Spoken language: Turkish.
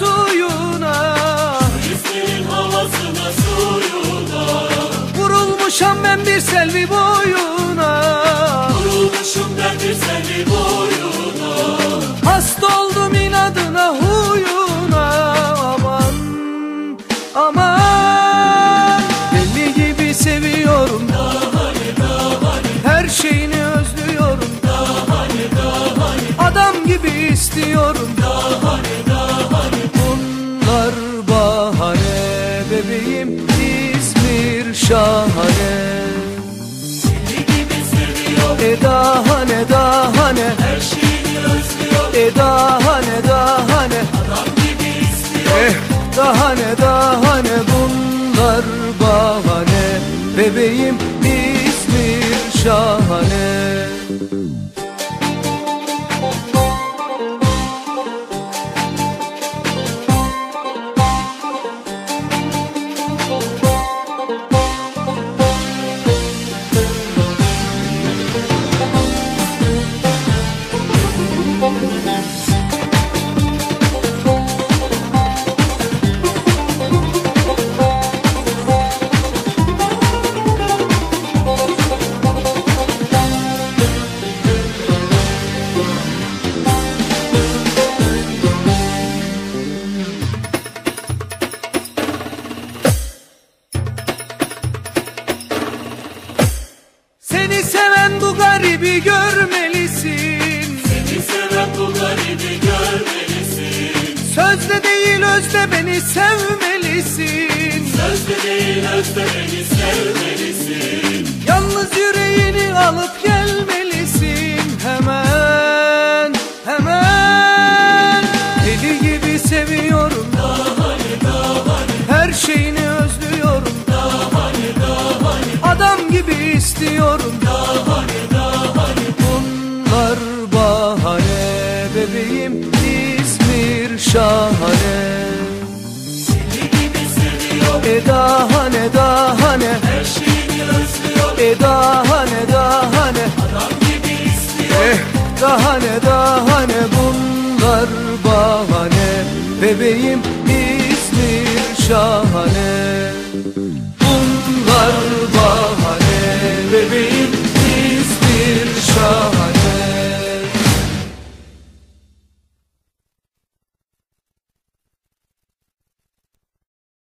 suyuna, İzmir'in havasına suyuna, vurulmuşam ben bir selvi boyuna. vurulmuşum ben bir selvi boyuna. Hasta oldum inadına huyuna. Aman aman, deli gibi seviyorum, her şeyini özlüyorum, adam gibi istiyorum. Bunlar bahane bebeğim, İzmir şahane. Deli gibi seviyor, Dahane dahane, her şeyini özlüyor, dahane dahane, adam gibi istiyor. dahane dahane. Bunlar bahane bebeğim, İzmir şahane. Seni seven bu garibi görmelisin, Seni seven bu garibi görmelisin. sözde değil özde beni sevmelisin. Sözde değil özde beni sevmelisin. Yalnız yüreğini alıp gelmelisin. Hemen hemen, deli gibi seviyorum, her şeyini özlüyorum, adam gibi istiyorum. Bunlar bahane bebeğim, İzmir şahane. Deli gibi seviyor, Dahane dahane, her şeyini özlüyor, dahane dahane, adam gibi istiyor. dahane dahane. Bunlar bahane bebeğim, İzmir şahane. Bunlar